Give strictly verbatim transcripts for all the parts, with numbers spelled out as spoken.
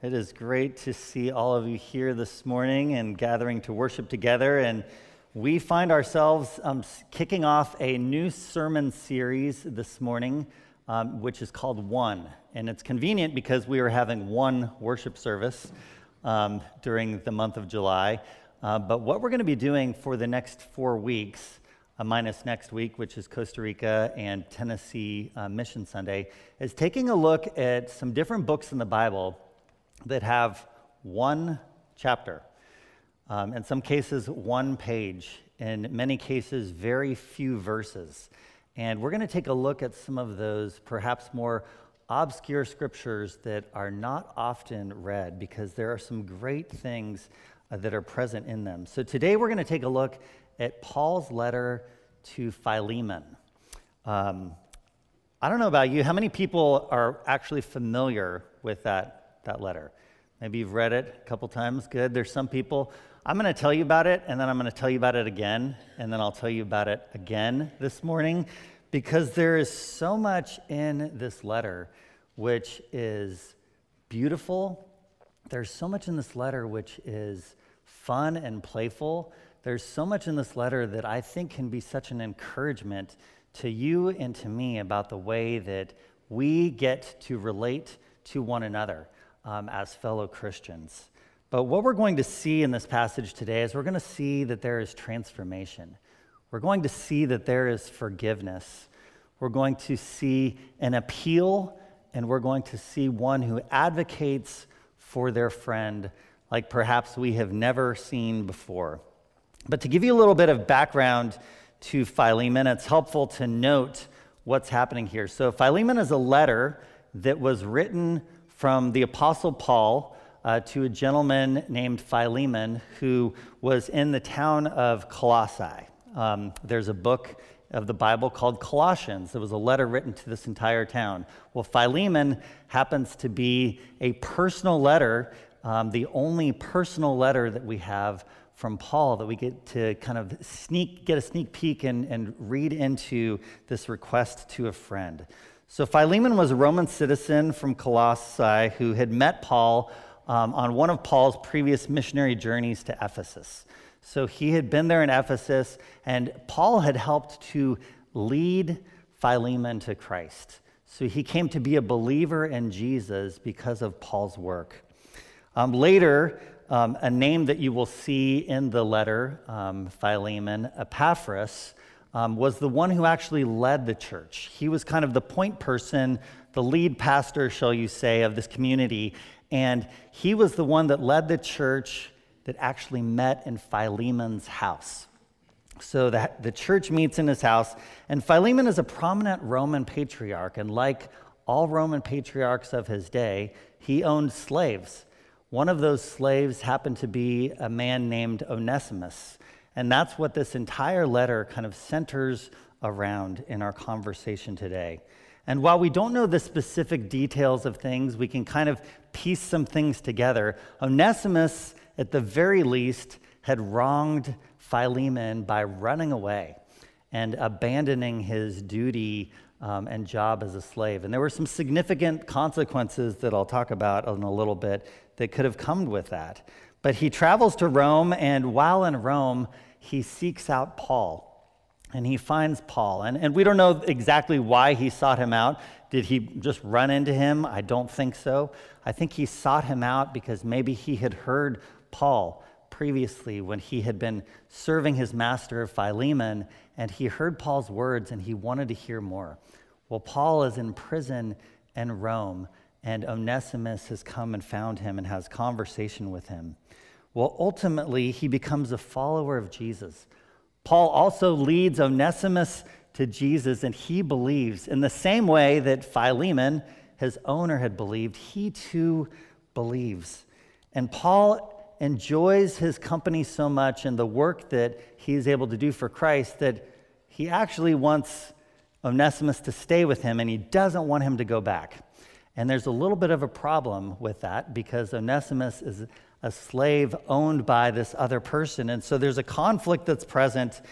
It is great to see all of you here this morning and gathering to worship together. And we find ourselves um, kicking off a new sermon series this morning, um, which is called One. And it's convenient because we are having one worship service um, during the month of July. Uh, but what we're going to be doing for the next four weeks, uh, minus next week, which is Costa Rica and Tennessee uh, Mission Sunday, is taking a look at some different books in the Bible that have one chapter, um, in some cases one page, in many cases very few verses. And we're going to take a look at some of those perhaps more obscure scriptures that are not often read because there are some great things uh, that are present in them. So today we're going to take a look at Paul's letter to Philemon. Um, I don't know about you, how many people are actually familiar with that that letter? Maybe you've read it a couple times. Good. There's some people. I'm going to tell you about it, and then I'm going to tell you about it again, and then I'll tell you about it again this morning, because there is so much in this letter which is beautiful. There's so much in this letter which is fun and playful. There's so much in this letter that I think can be such an encouragement to you and to me about the way that we get to relate to one another um, as fellow Christians. But what we're going to see in this passage today is we're going to see that there is transformation. We're going to see that there is forgiveness. We're going to see an appeal, and we're going to see one who advocates for their friend like perhaps we have never seen before. But to give you a little bit of background to Philemon, it's helpful to note what's happening here. So Philemon is a letter that was written from the Apostle Paul uh, to a gentleman named Philemon who was in the town of Colossae. Um, there's a book of the Bible called Colossians. It was a letter written to this entire town. Well, Philemon happens to be a personal letter, um, the only personal letter that we have from Paul that we get to kind of sneak, get a sneak peek and, and read into this request to a friend. So Philemon was a Roman citizen from Colossae who had met Paul um, on one of Paul's previous missionary journeys to Ephesus. So he had been there in Ephesus, and Paul had helped to lead Philemon to Christ. So he came to be a believer in Jesus because of Paul's work. Um, later, um, a name that you will see in the letter, um, Philemon, Epaphras, Um, was the one who actually led the church. He was kind of the point person, the lead pastor, shall you say, of this community. And he was the one that led the church that actually met in Philemon's house. So that the church meets in his house. And Philemon is a prominent Roman patriarch. And like all Roman patriarchs of his day, he owned slaves. One of those slaves happened to be a man named Onesimus. And that's what this entire letter kind of centers around in our conversation today. And while we don't know the specific details of things, we can kind of piece some things together. Onesimus, at the very least, had wronged Philemon by running away and abandoning his duty um, and job as a slave. And there were some significant consequences that I'll talk about in a little bit that could have come with that. But he travels to Rome, and while in Rome, he seeks out Paul, and he finds Paul. And, and we don't know exactly why he sought him out. Did he just run into him? I don't think so. I think he sought him out because maybe he had heard Paul previously when he had been serving his master, Philemon, and he heard Paul's words, and he wanted to hear more. Well, Paul is in prison in Rome, and Onesimus has come and found him and has conversation with him. Well, ultimately, he becomes a follower of Jesus. Paul also leads Onesimus to Jesus, and he believes in the same way that Philemon, his owner, had believed. He too believes. And Paul enjoys his company so much and the work that he is able to do for Christ that he actually wants Onesimus to stay with him, and he doesn't want him to go back. And there's a little bit of a problem with that because Onesimus is a slave owned by this other person. And so there's a conflict that's present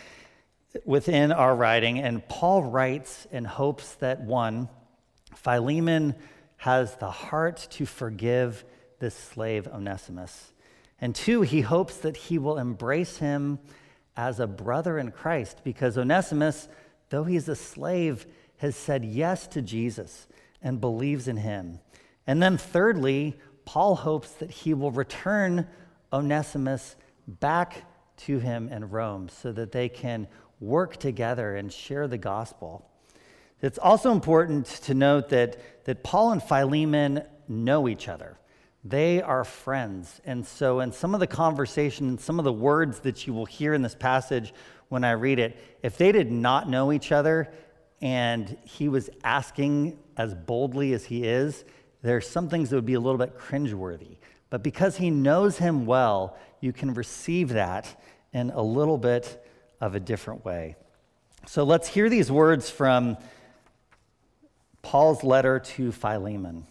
within our writing. And Paul writes in hopes that, one, Philemon has the heart to forgive this slave Onesimus. And two, he hopes that he will embrace him as a brother in Christ, because Onesimus, though he's a slave, has said yes to Jesus and believes in him. And then thirdly, Paul hopes that he will return Onesimus back to him in Rome so that they can work together and share the gospel. It's also important to note that, that Paul and Philemon know each other. They are friends. And so in some of the conversation, some of the words that you will hear in this passage when I read it, if they did not know each other and he was asking as boldly as he is, there's some things that would be a little bit cringeworthy. But because he knows him well, you can receive that in a little bit of a different way. So let's hear these words from Paul's letter to Philemon.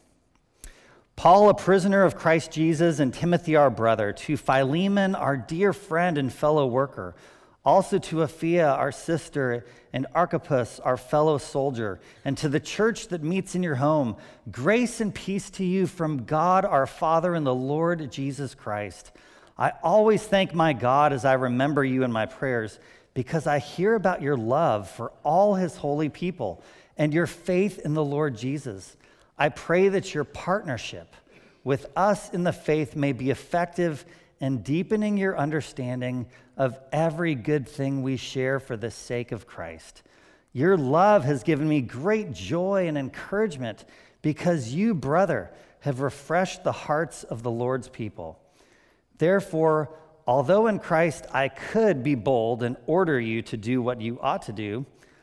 Paul, a prisoner of Christ Jesus, and Timothy, our brother, to Philemon, our dear friend and fellow worker, also to Apphia, our sister, and Archippus, our fellow soldier, and to the church that meets in your home, grace and peace to you from God our Father and the Lord Jesus Christ. I always thank my God as I remember you in my prayers, because I hear about your love for all his holy people and your faith in the Lord Jesus. I pray that your partnership with us in the faith may be effective in deepening your understanding of every good thing we share for the sake of Christ. Your love has given me great joy and encouragement because you, brother, have refreshed the hearts of the Lord's people. Therefore, although in Christ I could be bold and order you to do what you ought to do,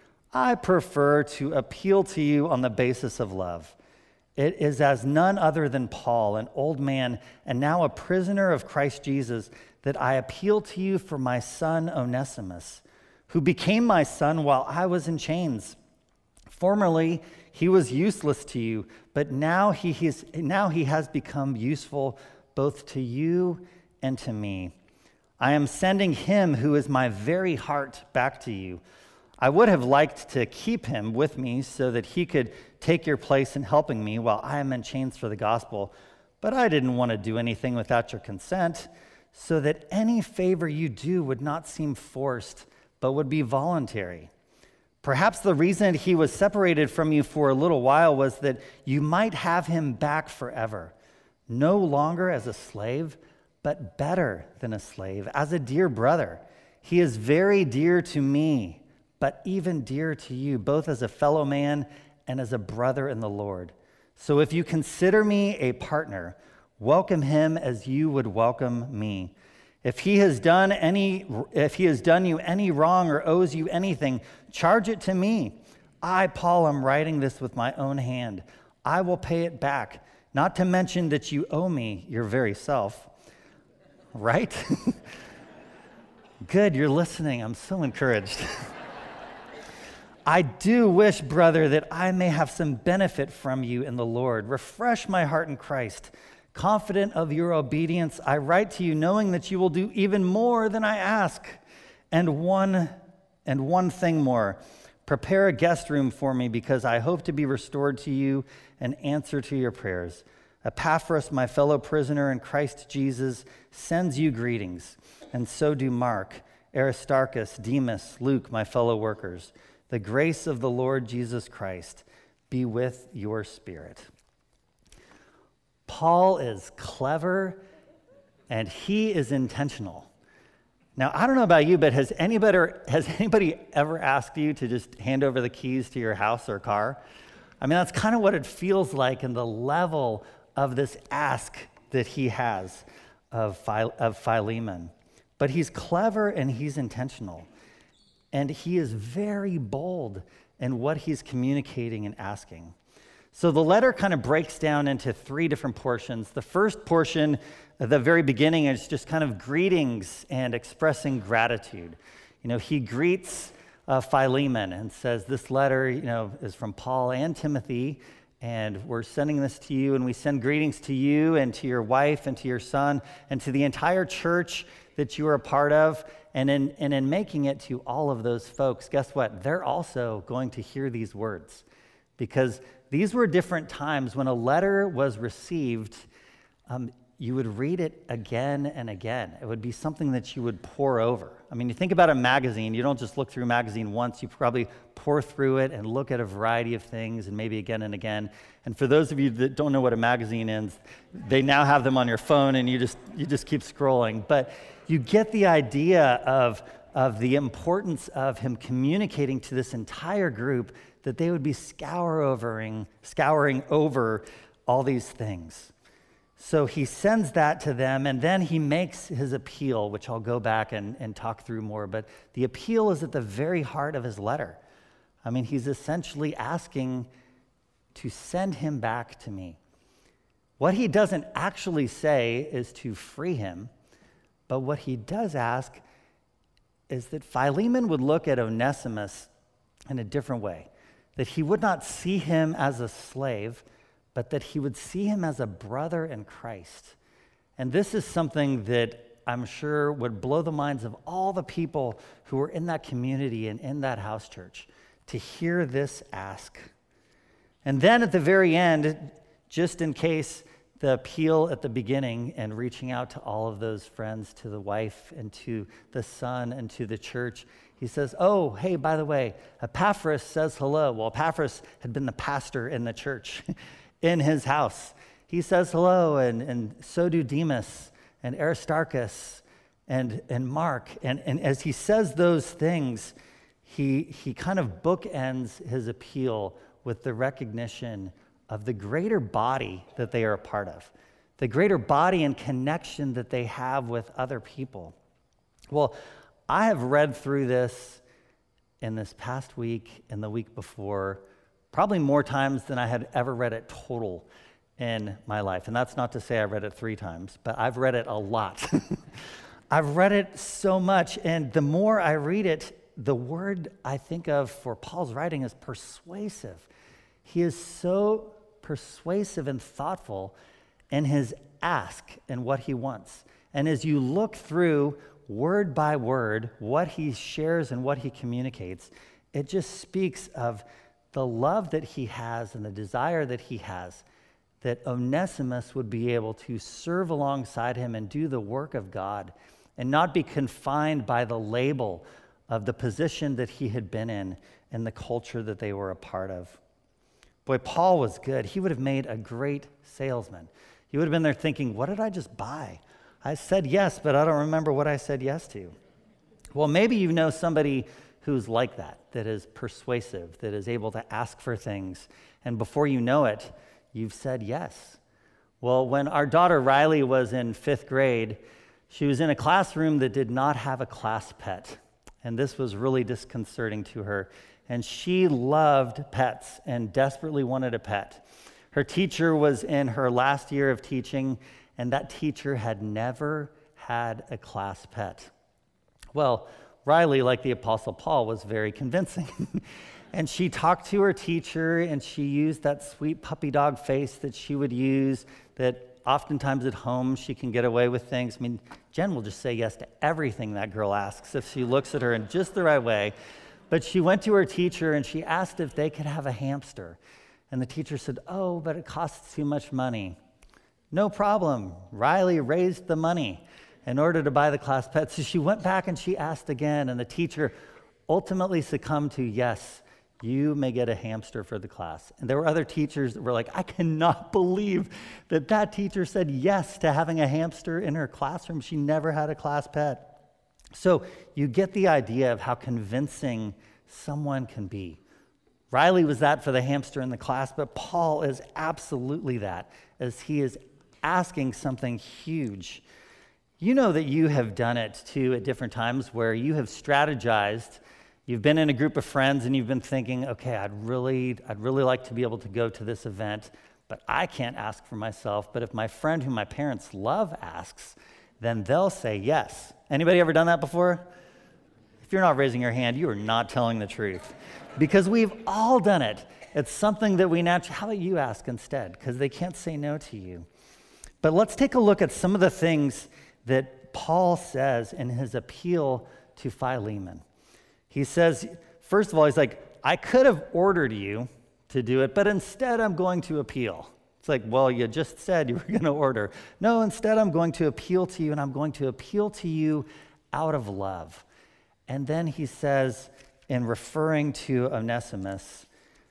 I prefer to appeal to you on the basis of love. It is as none other than Paul, an old man and now a prisoner of Christ Jesus, that I appeal to you for my son Onesimus, who became my son while I was in chains. Formerly, he was useless to you, but now he, has, now he has become useful both to you and to me. I am sending him who is my very heart back to you. I would have liked to keep him with me so that he could take your place in helping me while I am in chains for the gospel, but I didn't want to do anything without your consent, so that any favor you do would not seem forced, but would be voluntary. Perhaps the reason he was separated from you for a little while was that you might have him back forever, no longer as a slave, but better than a slave, as a dear brother. He is very dear to me, but even dearer to you, both as a fellow man and as a brother in the Lord. So if you consider me a partner, welcome him as you would welcome me. If he has done any, if he has done you any wrong or owes you anything, charge it to me. I, Paul, am writing this with my own hand. I will pay it back, not to mention that you owe me your very self. Right? Good, you're listening. I'm so encouraged. I do wish, brother, that I may have some benefit from you in the Lord. Refresh my heart in Christ. Confident of your obedience, I write to you knowing that you will do even more than I ask. And one, and one thing more, prepare a guest room for me because I hope to be restored to you and answer to your prayers. Epaphras, my fellow prisoner in Christ Jesus, sends you greetings, and so do Mark, Aristarchus, Demas, Luke, my fellow workers. The grace of the Lord Jesus Christ be with your spirit. Paul is clever and he is intentional. Now, I don't know about you, but has anybody, has anybody ever asked you to just hand over the keys to your house or car? I mean, that's kind of what it feels like in the level of this ask that he has of, Phile- of Philemon. But he's clever and he's intentional. And he is very bold in what he's communicating and asking. So the letter kind of breaks down into three different portions. The first portion, at the very beginning, is just kind of greetings and expressing gratitude. You know, he greets uh, Philemon and says, this letter, you know, is from Paul and Timothy, and we're sending this to you, and we send greetings to you and to your wife and to your son and to the entire church that you are a part of. And in, and in making it to all of those folks, guess what? They're also going to hear these words, because these were different times when a letter was received. um, you would read it again and again. It would be something that you would pore over. I mean, you think about a magazine, you don't just look through a magazine once, you probably pour through it and look at a variety of things and maybe again and again. And for those of you that don't know what a magazine is, they now have them on your phone and you just you just keep scrolling. But you get the idea of, of the importance of him communicating to this entire group that they would be scouring, scouring over all these things. So he sends that to them, and then he makes his appeal, which I'll go back and, and talk through more. But the appeal is at the very heart of his letter. I mean, he's essentially asking to send him back to me. What he doesn't actually say is to free him, but what he does ask is that Philemon would look at Onesimus in a different way, that he would not see him as a slave, but that he would see him as a brother in Christ. And this is something that I'm sure would blow the minds of all the people who were in that community and in that house church to hear this ask. And then at the very end, just in case the appeal at the beginning and reaching out to all of those friends, to the wife and to the son and to the church, he says, oh, hey, by the way, Epaphras says hello. Well, Epaphras had been the pastor in the church in his house. He says hello, and, and so do Demas and Aristarchus and, and Mark. And, and as he says those things, he, he kind of bookends his appeal with the recognition of the greater body that they are a part of, the greater body and connection that they have with other people. Well, I have read through this in this past week and the week before, probably more times than I had ever read it total in my life. And that's not to say I read it three times, but I've read it a lot. I've read it so much, and the more I read it, the word I think of for Paul's writing is persuasive. He is so persuasive and thoughtful in his ask and what he wants. And as you look through word by word what he shares and what he communicates, it just speaks of the love that he has and the desire that he has, that Onesimus would be able to serve alongside him and do the work of God and not be confined by the label of the position that he had been in and the culture that they were a part of. Boy, Paul was good. He would have made a great salesman. He would have been there thinking, what did I just buy? I said yes, but I don't remember what I said yes to. Well, maybe you know somebody who's like that, that is persuasive, that is able to ask for things, and before you know it, you've said yes. Well, when our daughter Riley was in fifth grade, she was in a classroom that did not have a class pet, and this was really disconcerting to her, and she loved pets and desperately wanted a pet. Her teacher was in her last year of teaching, and that teacher had never had a class pet. Well, Riley, like the Apostle Paul, was very convincing. And she talked to her teacher, and she used that sweet puppy dog face that she would use, that oftentimes at home she can get away with things. I mean, Jen will just say yes to everything that girl asks if she looks at her in just the right way. But she went to her teacher, and she asked if they could have a hamster. And the teacher said, oh, but it costs too much money. No problem. Riley raised the money in order to buy the class pet. So she went back and she asked again, and the teacher ultimately succumbed to, yes, you may get a hamster for the class. And there were other teachers that were like, I cannot believe that that teacher said yes to having a hamster in her classroom. She never had a class pet. So you get the idea of how convincing someone can be. Riley was that for the hamster in the class, but Paul is absolutely that, as he is asking something huge. You know that you have done it too at different times where you have strategized. You've been in a group of friends and you've been thinking, okay, I'd really, I'd really like to be able to go to this event, but I can't ask for myself. But if my friend who my parents love asks, then they'll say yes. Anybody ever done that before? If you're not raising your hand, you are not telling the truth. Because we've all done it. It's something that we naturally, how about you ask instead? Because they can't say no to you. But let's take a look at some of the things that Paul says in his appeal to Philemon. He says, first of all, he's like, I could have ordered you to do it, but instead I'm going to appeal It's like, well, you just said you were going to order. No, instead I'm going to appeal to you, and I'm going to appeal to you out of love. And then he says, in referring to Onesimus,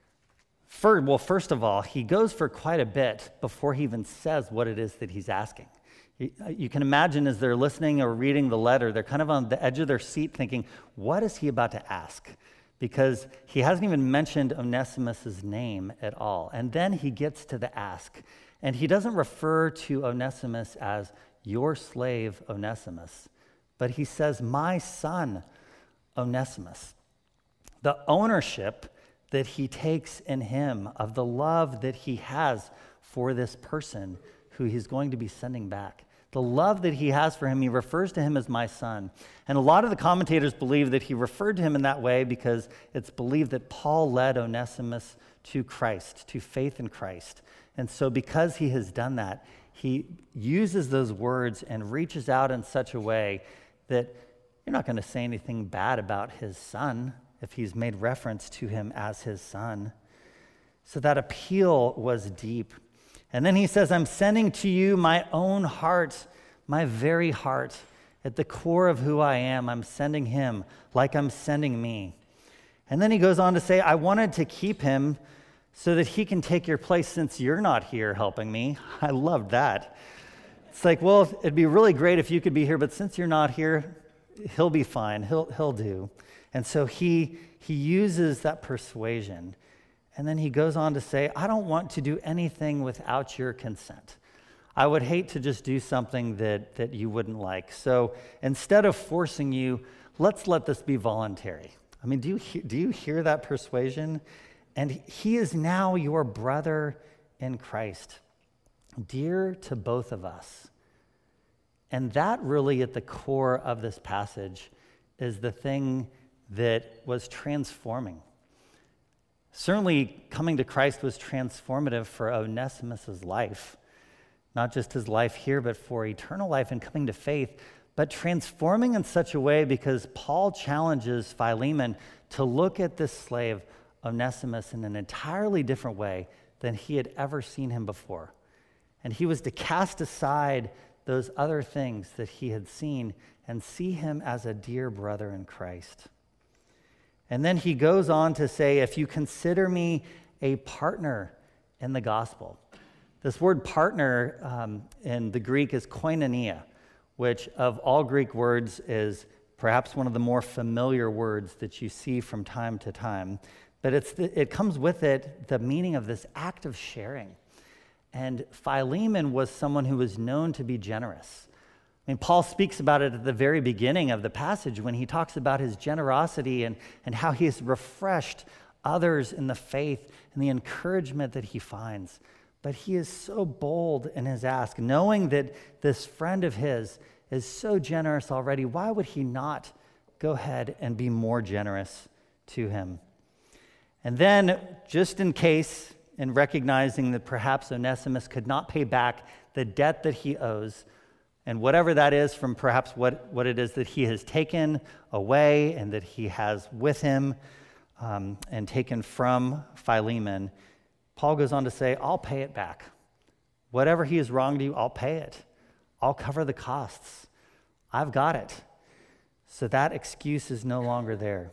for, well, first of all, he goes for quite a bit before he even says what it is that he's asking. You, you can imagine as they're listening or reading the letter, they're kind of on the edge of their seat thinking, what is he about to ask? Because he hasn't even mentioned Onesimus' name at all. And then he gets to the ask. And he doesn't refer to Onesimus as your slave Onesimus, but he says, my son Onesimus. The ownership that he takes in him of the love that he has for this person who he's going to be sending back. The love that he has for him, he refers to him as my son. And a lot of the commentators believe that he referred to him in that way because it's believed that Paul led Onesimus to Christ, to faith in Christ. And so because he has done that, he uses those words and reaches out in such a way that you're not going to say anything bad about his son if he's made reference to him as his son. So that appeal was deep. And then he says, I'm sending to you my own heart, my very heart. At the core of who I am, I'm sending him like I'm sending me. And then he goes on to say, I wanted to keep him so that he can take your place since you're not here helping me. I love that. It's like, well, it'd be really great if you could be here, but since you're not here, he'll be fine. He'll, he'll do. And so he, he uses that persuasion. And then he goes on to say, I don't want to do anything without your consent. I would hate to just do something that, that you wouldn't like. So instead of forcing you, let's let this be voluntary. I mean, do you, he- do you hear that persuasion? And he is now your brother in Christ, dear to both of us. And that really at the core of this passage is the thing that was transforming. Certainly, coming to Christ was transformative for Onesimus' life, not just his life here, but for eternal life and coming to faith, but transforming in such a way because Paul challenges Philemon to look at this slave, Onesimus, in an entirely different way than he had ever seen him before. And he was to cast aside those other things that he had seen and see him as a dear brother in Christ. And then he goes on to say, if you consider me a partner in the gospel. This word partner um, in the Greek is koinonia, which of all Greek words is perhaps one of the more familiar words that you see from time to time. But it's the, it comes with it the meaning of this act of sharing. And Philemon was someone who was known to be generous. I mean, Paul speaks about it at the very beginning of the passage when he talks about his generosity and, and how he has refreshed others in the faith and the encouragement that he finds. But he is so bold in his ask, knowing that this friend of his is so generous already. Why would he not go ahead and be more generous to him? And then, just in case, in recognizing that perhaps Onesimus could not pay back the debt that he owes, and whatever that is from perhaps what, what it is that he has taken away and that he has with him um, and taken from Philemon, Paul goes on to say, I'll pay it back. Whatever he has wronged you, I'll pay it. I'll cover the costs. I've got it. So that excuse is no longer there.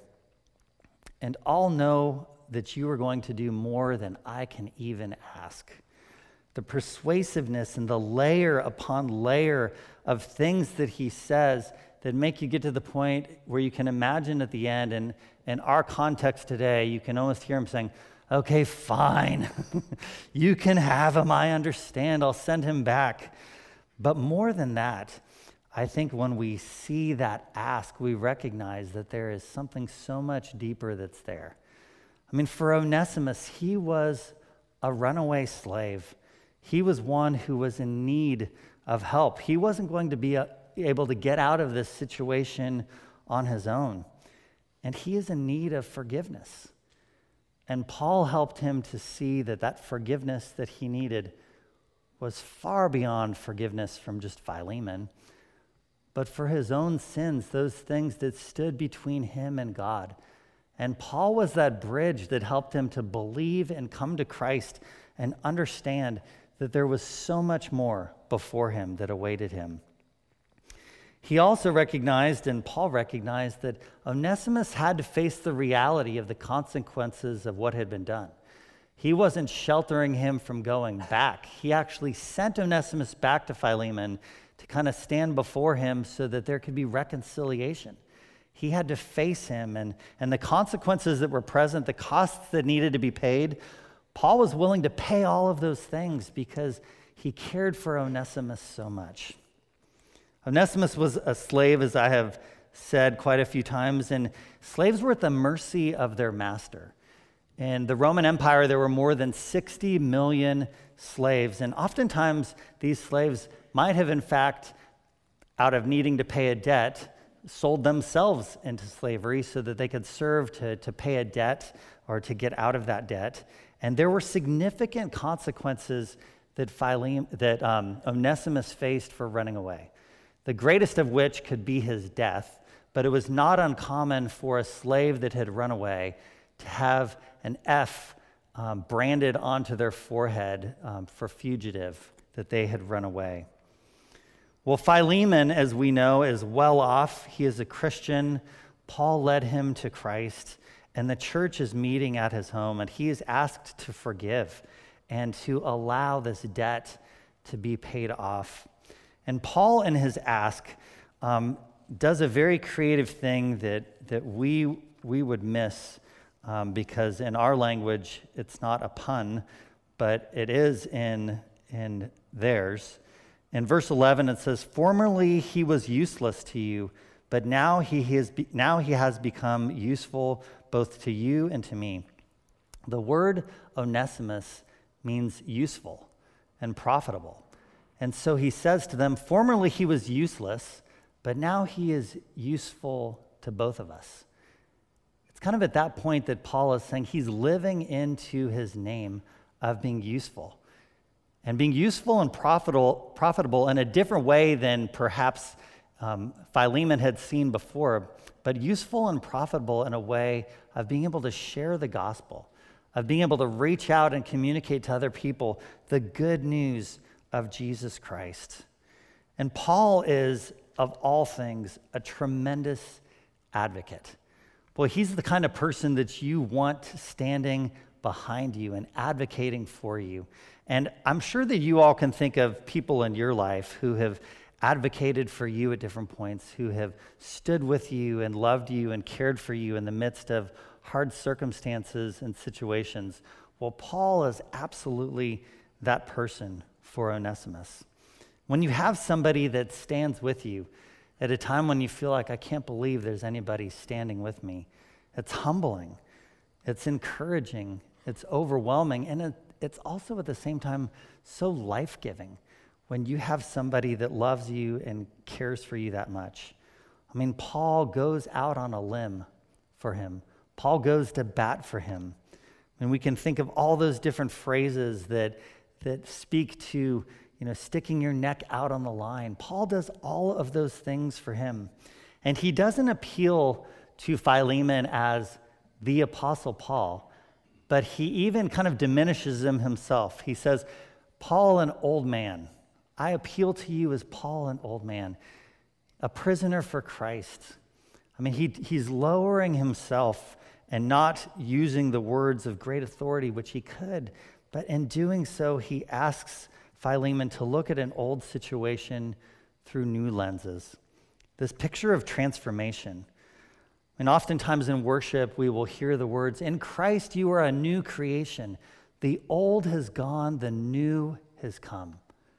And I'll know that you are going to do more than I can even ask. The persuasiveness and the layer upon layer of things that he says that make you get to the point where you can imagine at the end, and in our context today, you can almost hear him saying, okay, fine. You can have him. I understand. I'll send him back. But more than that, I think when we see that ask, we recognize that there is something so much deeper that's there. I mean, for Onesimus, he was a runaway slave. He was one who was in need of help. He wasn't going to be a, able to get out of this situation on his own. And he is in need of forgiveness. And Paul helped him to see that that forgiveness that he needed was far beyond forgiveness from just Philemon, but for his own sins, those things that stood between him and God. And Paul was that bridge that helped him to believe and come to Christ and understand that there was so much more before him that awaited him. He also recognized, and Paul recognized, that Onesimus had to face the reality of the consequences of what had been done. He wasn't sheltering him from going back. He actually sent Onesimus back to Philemon to kind of stand before him so that there could be reconciliation. He had to face him, and, and the consequences that were present, the costs that needed to be paid, Paul was willing to pay all of those things because he cared for Onesimus so much. Onesimus was a slave, as I have said quite a few times, and slaves were at the mercy of their master. In the Roman Empire, there were more than sixty million slaves, and oftentimes these slaves might have, in fact, out of needing to pay a debt, sold themselves into slavery so that they could serve to, to pay a debt or to get out of that debt. And there were significant consequences that, Philem, that um, Onesimus faced for running away, the greatest of which could be his death. But it was not uncommon for a slave that had run away to have an F um, branded onto their forehead um, for fugitive, that they had run away. Well, Philemon, as we know, is well off. He is a Christian. Paul led him to Christ, and the church is meeting at his home, and he is asked to forgive and to allow this debt to be paid off. And Paul, in his ask, um, does a very creative thing that, that we, we would miss um, because in our language, it's not a pun, but it is in, in theirs. In verse eleven, it says, "Formerly he was useless to you, but now he, has be- now he has become useful both to you and to me." The word Onesimus means useful and profitable. And so he says to them, formerly he was useless, but now he is useful to both of us. It's kind of at that point that Paul is saying he's living into his name of being useful. And being useful and profitable, profitable in a different way than perhaps um, Philemon had seen before, but useful and profitable in a way of being able to share the gospel, of being able to reach out and communicate to other people the good news of Jesus Christ. And Paul is, of all things, a tremendous advocate. Boy, he's the kind of person that you want standing behind you and advocating for you. And I'm sure that you all can think of people in your life who have advocated for you at different points, who have stood with you and loved you and cared for you in the midst of hard circumstances and situations. Well, Paul is absolutely that person for Onesimus. When you have somebody that stands with you at a time when you feel like, I can't believe there's anybody standing with me, it's humbling, it's encouraging, it's overwhelming, and it, it's also at the same time so life-giving when you have somebody that loves you and cares for you that much. I mean, Paul goes out on a limb for him. Paul goes to bat for him. And we can think of all those different phrases that, that speak to, you know, sticking your neck out on the line. Paul does all of those things for him. And he doesn't appeal to Philemon as the Apostle Paul, but he even kind of diminishes him himself. He says, Paul, an old man. I appeal to you as Paul, an old man, a prisoner for Christ. I mean, he, he's lowering himself and not using the words of great authority, which he could. But in doing so, he asks Philemon to look at an old situation through new lenses. This picture of transformation. And oftentimes in worship, we will hear the words, in Christ you are a new creation. The old has gone, the new has come.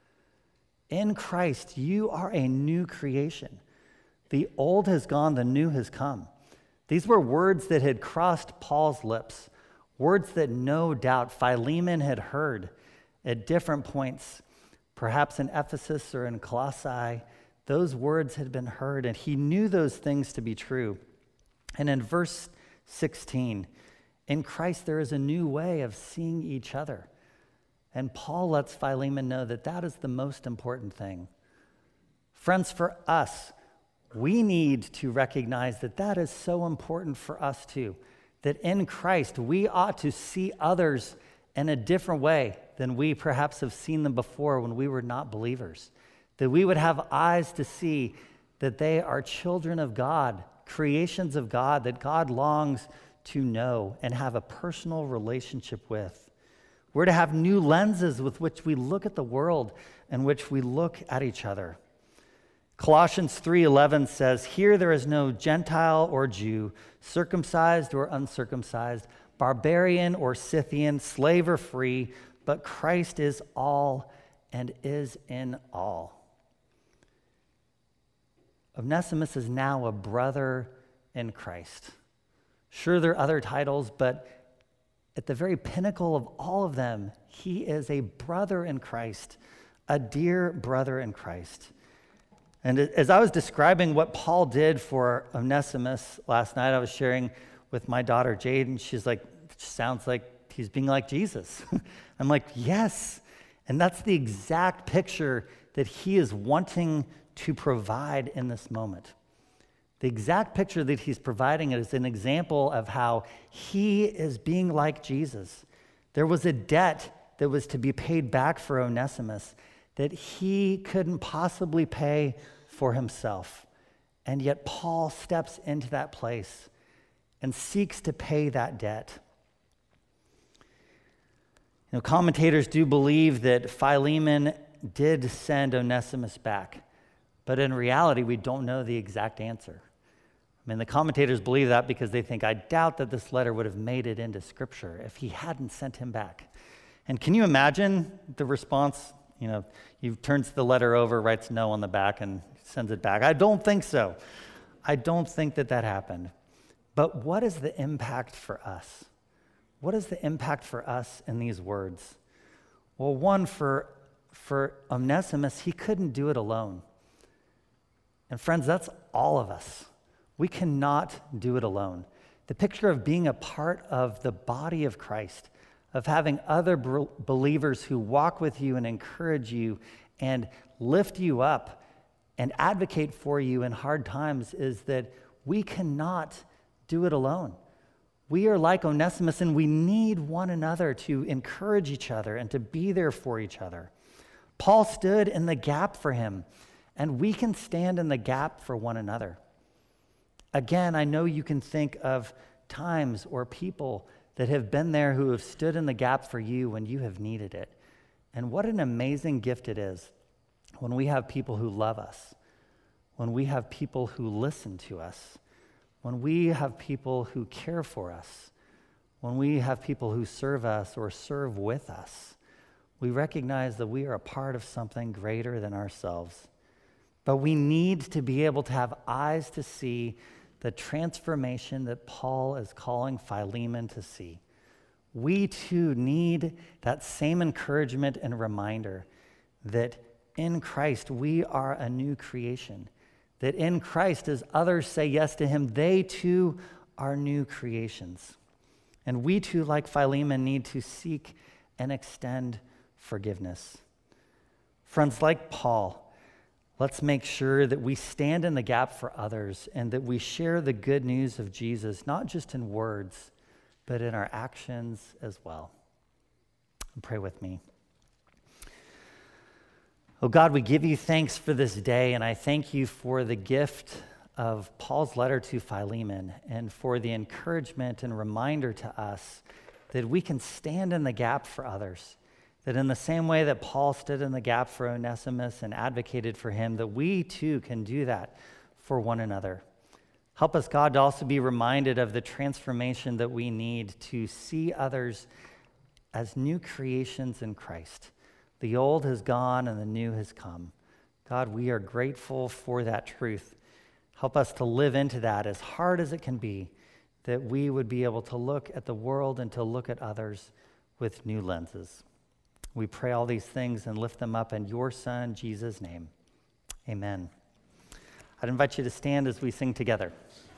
In Christ, you are a new creation. The old has gone, the new has come. These were words that had crossed Paul's lips, words that no doubt Philemon had heard at different points, perhaps in Ephesus or in Colossae. Those words had been heard, and he knew those things to be true. And in verse sixteen, in Christ there is a new way of seeing each other. And Paul lets Philemon know that that is the most important thing. Friends, for us, we need to recognize that that is so important for us too, that in Christ we ought to see others in a different way than we perhaps have seen them before when we were not believers. That we would have eyes to see that they are children of God, creations of God, that God longs to know and have a personal relationship with. We're to have new lenses with which we look at the world and which we look at each other. Colossians three eleven says, "Here there is no Gentile or Jew, circumcised or uncircumcised, barbarian or Scythian, slave or free, but Christ is all and is in all." Onesimus is now a brother in Christ. Sure, there are other titles, but at the very pinnacle of all of them, he is a brother in Christ, a dear brother in Christ. And as I was describing what Paul did for Onesimus last night, I was sharing with my daughter Jade, and she's like, "It sounds like he's being like Jesus." I'm like, yes. And that's the exact picture that he is wanting to provide in this moment. The exact picture that he's providing is an example of how he is being like Jesus. There was a debt that was to be paid back for Onesimus that he couldn't possibly pay for himself. And yet Paul steps into that place and seeks to pay that debt. You know, commentators do believe that Philemon did send Onesimus back, but in reality, we don't know the exact answer. I mean, the commentators believe that because they think, I doubt that this letter would have made it into Scripture if he hadn't sent him back. And can you imagine the response? You know, he turns the letter over, writes no on the back, and sends it back. I don't think so. I don't think that that happened. But what is the impact for us? What is the impact for us in these words? Well, one, for, for Onesimus, he couldn't do it alone. And friends, that's all of us. We cannot do it alone. The picture of being a part of the body of Christ, of having other believers who walk with you and encourage you and lift you up and advocate for you in hard times, is that we cannot do it alone. We are like Onesimus, and we need one another to encourage each other and to be there for each other. Paul stood in the gap for him, and we can stand in the gap for one another. Again, I know you can think of times or people that have been there who have stood in the gap for you when you have needed it. And what an amazing gift it is when we have people who love us, when we have people who listen to us, when we have people who care for us, when we have people who serve us or serve with us. We recognize that we are a part of something greater than ourselves. But we need to be able to have eyes to see the transformation that Paul is calling Philemon to see. We too need that same encouragement and reminder that in Christ we are a new creation. That in Christ, as others say yes to him, they too are new creations. And we too, like Philemon, need to seek and extend forgiveness. Friends, like Paul, let's make sure that we stand in the gap for others and that we share the good news of Jesus, not just in words, but in our actions as well. And pray with me. Oh God, we give you thanks for this day, and I thank you for the gift of Paul's letter to Philemon and for the encouragement and reminder to us that we can stand in the gap for others. That in the same way that Paul stood in the gap for Onesimus and advocated for him, that we too can do that for one another. Help us, God, to also be reminded of the transformation that we need to see others as new creations in Christ. The old has gone and the new has come. God, we are grateful for that truth. Help us to live into that as hard as it can be, that we would be able to look at the world and to look at others with new lenses. We pray all these things and lift them up in your Son, Jesus' name. Amen. I'd invite you to stand as we sing together.